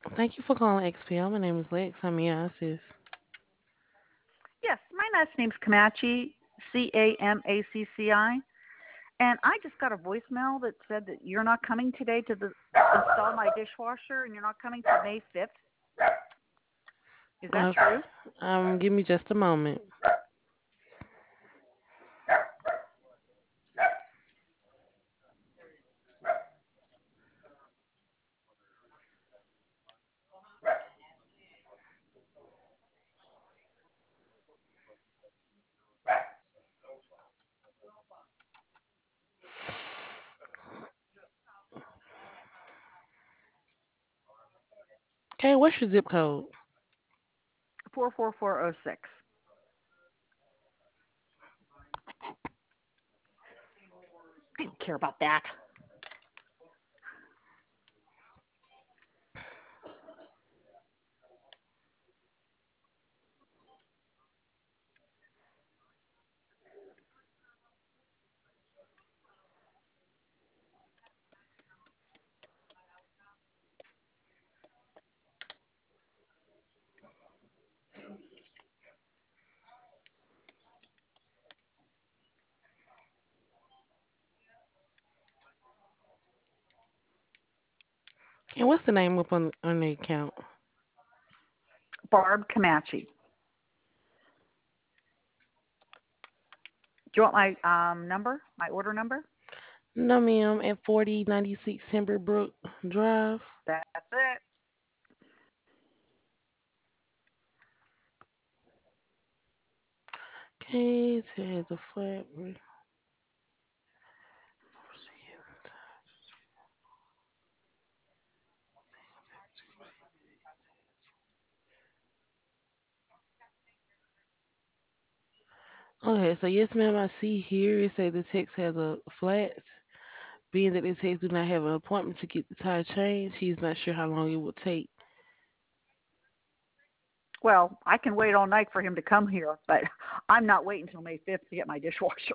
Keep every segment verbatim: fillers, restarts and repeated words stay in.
Thank you for calling X P L. My name is Lex. How may I assist? Yes, my last name's Camachi, C A M A C C I, and I just got a voicemail that said that you're not coming today to the, install my dishwasher, and you're not coming till May fifth. Is that Uh, true? um, give me just a moment. Okay, what's your zip code? four four four oh six. I don't care about that. And what's the name up on on the account? Barb Camachi. Do you want my um number, my order number? No, ma'am. At forty ninety-six Timberbrook Drive. That's it. Okay, it has a flat. Okay, so yes, ma'am. I see here it says the text has a flat. Being that the text do not have an appointment to get the tire changed, he's not sure how long it will take. Well, I can wait all night for him to come here, but I'm not waiting until May fifth to get my dishwasher.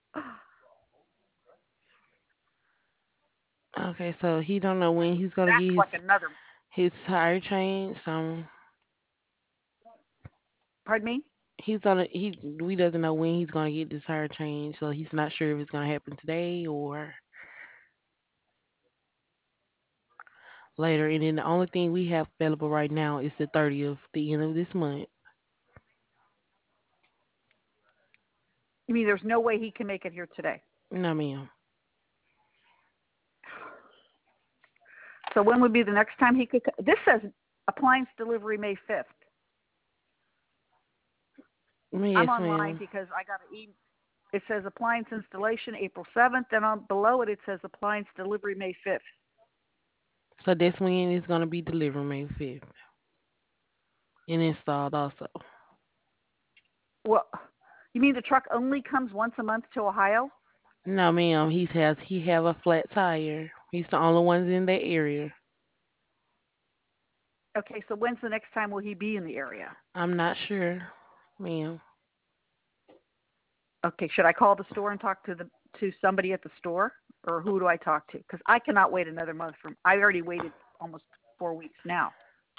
Okay, so he don't know when he's gonna That's get like his another. his tire changed. Um, Pardon me? he's gonna he we doesn't know when he's gonna get this tire changed, so he's not sure if it's gonna happen today or later. And then the only thing we have available right now is the thirtieth, the end of this month. You mean there's no way he can make it here today? No, ma'am. So when would be the next time he could? This says appliance delivery May fifth. I'm Yes, online ma'am. because I got an e. It says appliance installation April seventh, and on below it it says appliance delivery May fifth. So that's when it's gonna be delivered May fifth and installed also. Well, you mean the truck only comes once a month to Ohio? No, ma'am. He has he have a flat tire. He's the only ones in that area. Okay, so when's the next time will he be in the area? I'm not sure, ma'am. Okay, should I call the store and talk to the to somebody at the store, or who do I talk to? Because I cannot wait another month. From I already waited almost four weeks now.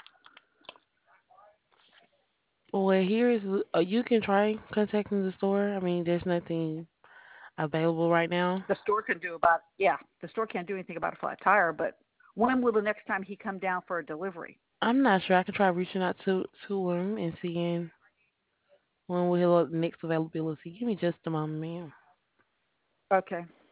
Well, here is uh, you can try contacting the store. I mean, there's nothing available right now. The store can do about yeah. The store can't do anything about a flat tire, but when will the next time he come down for a delivery? I'm not sure. I can try reaching out to to him and seeing when we'll have the next availability. Give me just a moment, ma'am. Okay.